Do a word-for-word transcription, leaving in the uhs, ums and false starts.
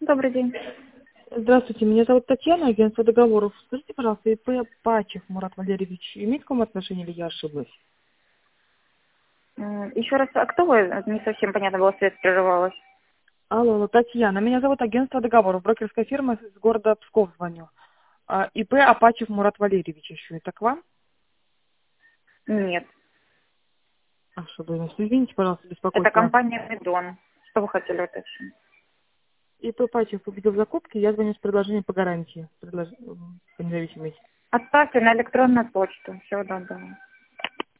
Добрый день. Здравствуйте, меня зовут Татьяна, агентство договоров. Скажите, пожалуйста, ИП Пачев Мурат Валерьевич имеет к вам отношение или я ошиблась? М, Еще раз, а кто вы? Не совсем понятно было, связь прерывалась. Алло, алло, Татьяна, меня зовут агентство договоров, брокерская фирма из города Псков звоню. А, ИП Апачев Мурат Валерьевич еще, это к вам? Нет. Ошиблась. Извините, пожалуйста, Это беспокойство вас. компания Медон. Что вы хотели уточнить? ИП Пачев победил в закупке, я звоню с предложением по гарантии, предлож- м, по независимости. Отправьте на электронную почту. Всего доброго.